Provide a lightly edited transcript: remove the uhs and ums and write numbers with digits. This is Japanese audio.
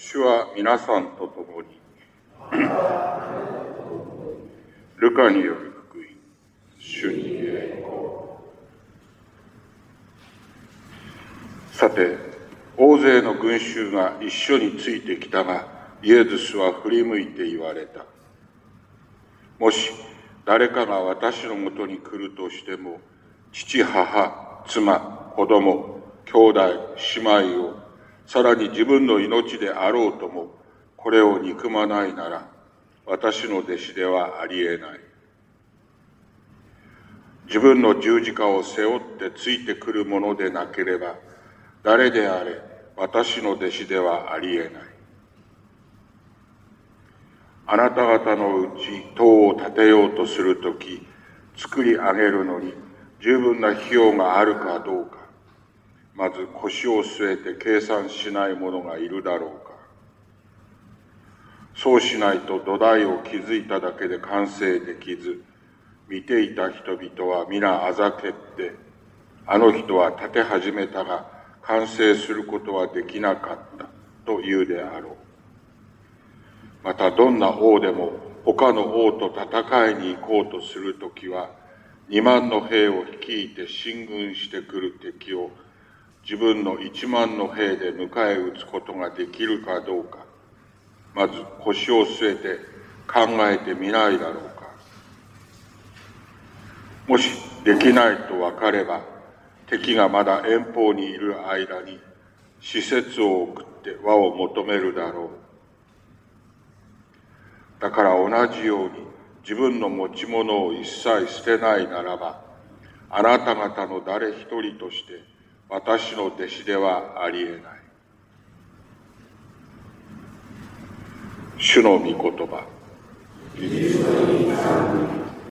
主は皆さんと共に。ルカによる福音。主に栄光。さて、大勢の群衆が一緒についてきたが、イエズスは振り向いて言われた。もし誰かが私のもとに来るとしても、父、母、妻、子供、兄弟、姉妹を、さらに自分の命であろうとも、これを憎まないなら、私の弟子ではありえない。自分の十字架を背負ってついてくるものでなければ、誰であれ、私の弟子ではありえない。あなた方のうち塔を建てようとするとき、作り上げるのに十分な費用があるかどうか、まず腰を据えて計算しない者がいるだろうか。そうしないと土台を築いただけで完成できず、見ていた人々は皆あざけって、あの人は建て始めたが完成することはできなかったと言うであろう。またどんな王でも他の王と戦いに行こうとするときは、2万の兵を率いて進軍してくる敵を自分の1万の兵で迎え撃つことができるかどうか、まず腰を据えて考えてみないだろうか。もしできないと分かれば、敵がまだ遠方にいる間に使節を送って和を求めるだろう。だから同じように自分の持ち物を一切捨てないならば、あなた方の誰一人として私の弟子ではありえない。主の御言葉。